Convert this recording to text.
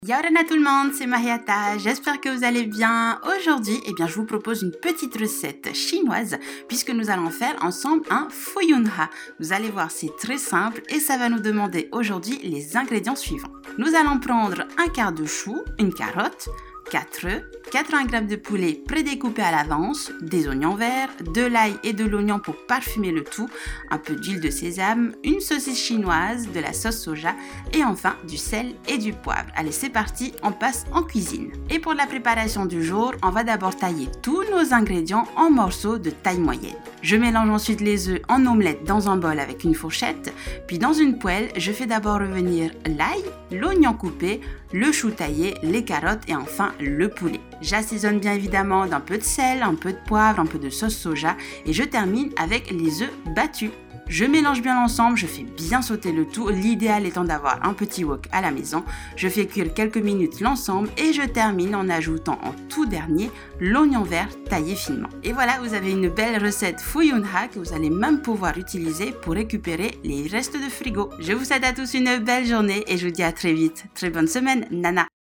Yorana tout le monde, c'est Mariata, j'espère que vous allez bien. Aujourd'hui, je vous propose une petite recette chinoise puisque nous allons faire ensemble un fuyunha. Vous allez voir, c'est très simple et ça va nous demander aujourd'hui les ingrédients suivants. Nous allons prendre un quart de chou, une carotte, 4 œufs, 80 g de poulet prédécoupé à l'avance, des oignons verts, de l'ail et de l'oignon pour parfumer le tout, un peu d'huile de sésame, une saucisse chinoise, de la sauce soja et enfin du sel et du poivre. Allez, c'est parti, on passe en cuisine. Et pour la préparation du jour, on va d'abord tailler tous nos ingrédients en morceaux de taille moyenne. Je mélange ensuite les œufs en omelette dans un bol avec une fourchette, puis dans une poêle, je fais d'abord revenir l'ail, l'oignon coupé, le chou taillé, les carottes et enfin le poulet. J'assaisonne bien évidemment d'un peu de sel, un peu de poivre, un peu de sauce soja et je termine avec les œufs battus. Je mélange bien l'ensemble, je fais bien sauter le tout, l'idéal étant d'avoir un petit wok à la maison. Je fais cuire quelques minutes l'ensemble et je termine en ajoutant en tout dernier l'oignon vert taillé finement. Et voilà, vous avez une belle recette fuyunha que vous allez même pouvoir utiliser pour récupérer les restes de frigo. Je vous souhaite à tous une belle journée et je vous dis à très vite. Très bonne semaine, Nana!